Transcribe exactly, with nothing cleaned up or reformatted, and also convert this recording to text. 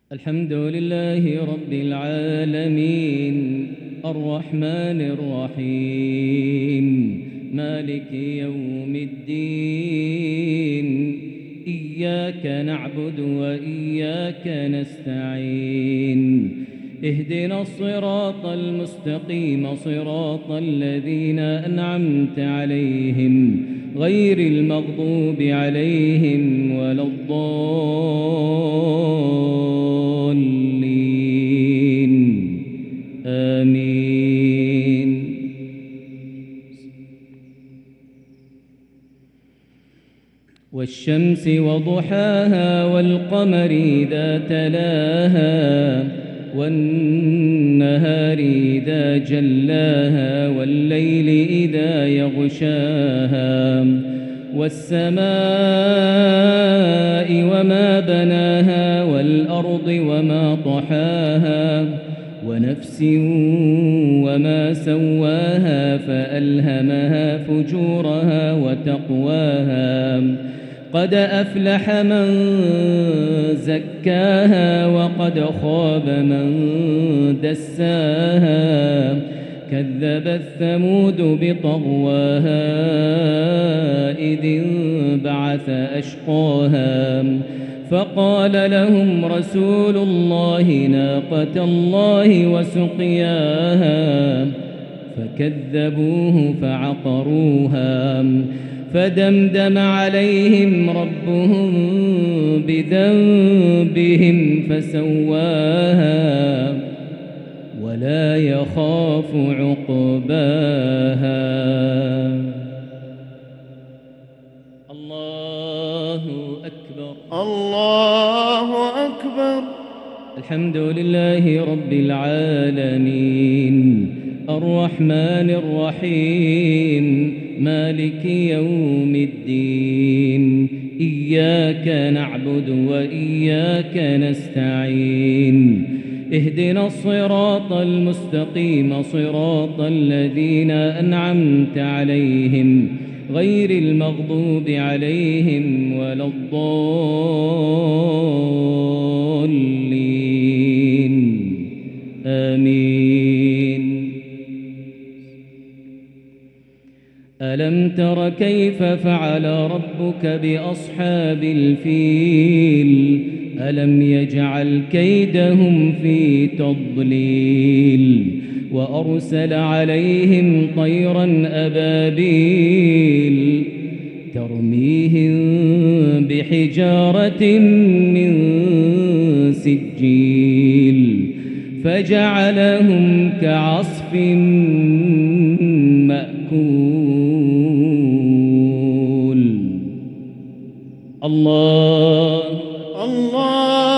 الحمد لله رب العالمين الرحمن الرحيم مالك يوم الدين إياك نعبد وإياك نستعين اهدنا الصراط المستقيم صراط الذين أنعمت عليهم غير المغضوب عليهم ولا الضالين آمين. والشمس وضحاها والقمر إذا تلاها والنهار إذا جلاها والليل إذا يغشاها والسماء وما بناها والأرض وما طحاها ونفس وما سواها فألهمها فجورها وتقواها قد أفلح من زكاها وقد خاب من دساها كذبت ثمود بطغواها إذ انبعث أشقاها فقال لهم رسول الله ناقة الله وسقياها فكذبوه فعقروها فدمدم عليهم ربهم بذنبهم فسواها ولا يخاف عقباها. الله أكبر الله أكبر. الحمد لله رب العالمين الرحمن الرحيم مالك يوم الدين إياك نعبد وإياك نستعين اهدنا الصراط المستقيم صراط الذين أنعمت عليهم غير المغضوب عليهم ولا الضالين آمين. ألم تر كيف فعل ربك بأصحاب الفيل ألم يجعل كيدهم في تضليل وأرسل عليهم طيرا أبابيل ترميهم بحجارة من سجيل فجعلهم كعصف مأكول. الله الله